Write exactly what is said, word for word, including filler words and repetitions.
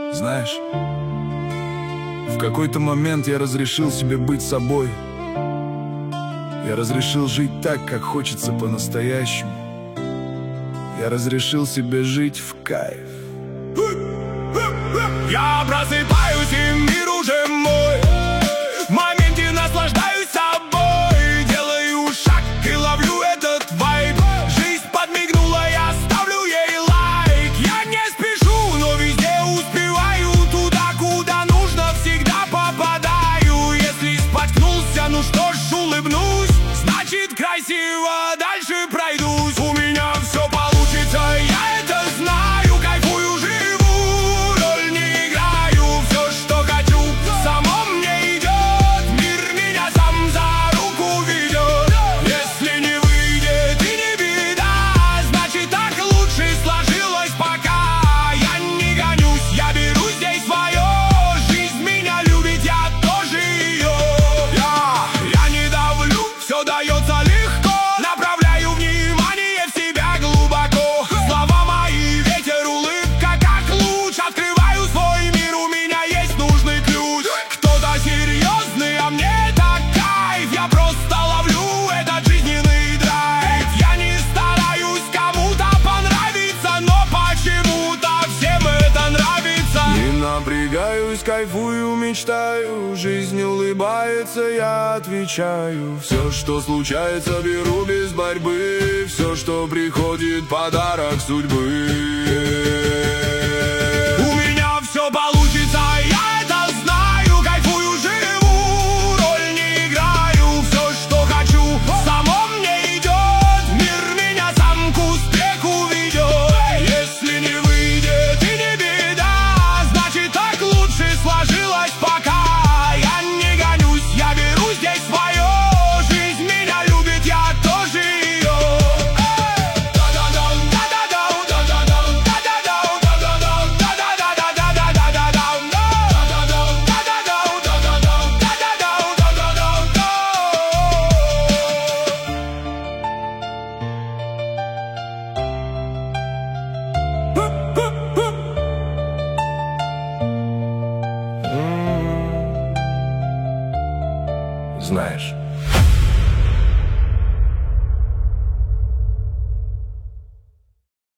Знаешь, в какой-то момент я разрешил себе быть собой. Я разрешил жить так, как хочется по-настоящему. Я разрешил себе жить в кайф. Я просыпаюсь, и мир уже мой. В моменте наслаждаюсь собой. Делаю шаг и ловлю этот вайб. Жизнь подмигнула, я ставлю ей лайк. Я не спешу, но везде успеваю. Туда, куда нужно, всегда попадаю. Если споткнулся, ну что ж, улыбнусь. Значит, красиво дальше пройдусь. У меня все получится, я это знаю. Кайфую, живу, роль не играю. Все, что хочу, само мне идет. Мир меня сам за руку ведет. Если не выйдет и не беда, значит, так лучше сложилось пока. Я не гонюсь, я беру здесь свое. Жизнь меня любит, я тоже ее. Я, я не давлю, все дается легко. Направляю внимание в себя глубоко. Слова мои, ветер, улыбка, как луч. Открываю свой мир, у меня есть нужный ключ. Кто-то серьезный, а мне так кайф. Я просто ловлю этот жизненный драйв. Я не стараюсь кому-то понравиться, но почему-то всем это нравится. Не напрягаюсь, кайфую, мечтаю. Жизнь улыбается, я отвечаю. Все, что случается, беру без борьбы. Все, что приходит, подарок судьбы. У меня все получится, я это знаю. Кайфую, живу, роль не играю. Все, что хочу, само мне идет. Мир меня сам к успеху ведет. Если не выйдет и не беда, значит, так лучше сложилось пока. Я не гонюсь, я беру здесь свое. Жизнь меня любит, я тоже ее. Знаешь,